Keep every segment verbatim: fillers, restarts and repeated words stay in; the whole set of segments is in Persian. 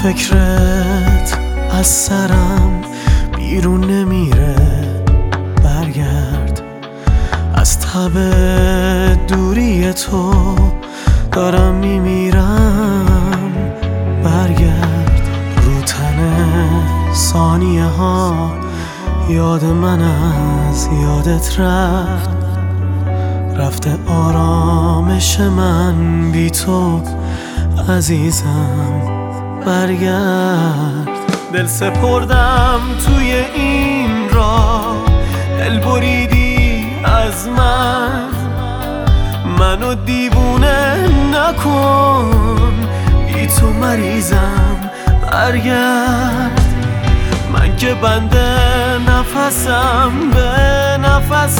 فکرت از سرم بیرون نمیره، برگرد. از تب دوری تو دارم میمیرم، برگرد. رو تن ثانیه ها یاد من از یادت رفت، رفته آرامش من بی تو عزیزم، برگرد. دل سپردم توی این راه، دل بریدی از من، منو دیوونه نکن، بی تو مریضم، برگرد. من که بنده نفسم به نفست،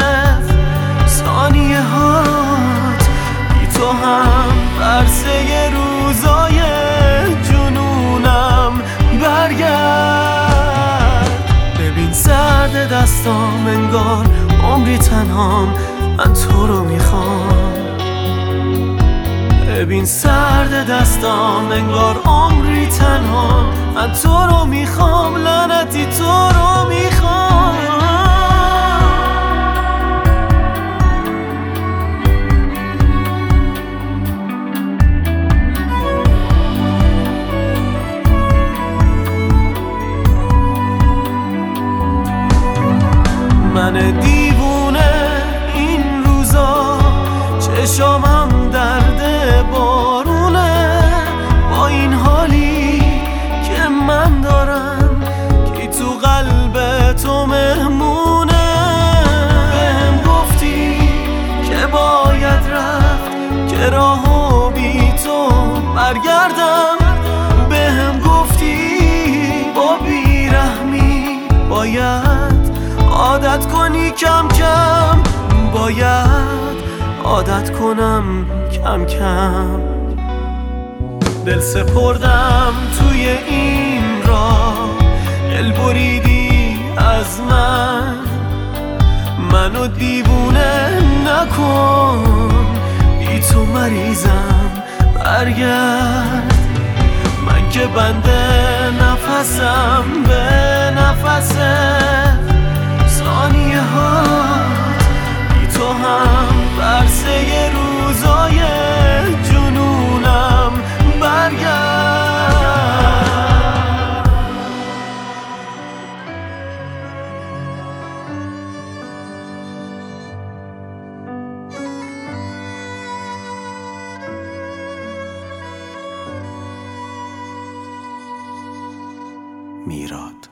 ثانیه هات بی تو هم برسه روزای جنونم، برگرد. ببین سرد دستام انگار عمری تنهام، من تو رو میخوام. ببین سرد دستام انگار عمری تنهام، من تو رو میخوام، لعنتی تو رو میخوام. من دیوونه این روزا، چشامم درد بارونه، با این حالی که من دارم، کی تو قلب تو مهمونه. بهم گفتی که باید رفت، که راهو بی تو برگردم. بهم گفتی با بیرحمی باید عادت کنی کم کم، باید عادت کنم کم کم. دل سپردم توی این راه، دل بریدی از من، منو دیوونه نکن، بی تو مریضم، برگرد. من که بنده نفسم به نفست، ثانیه هات بی تو هم برسه روزای جنونم، برگرد. میراد.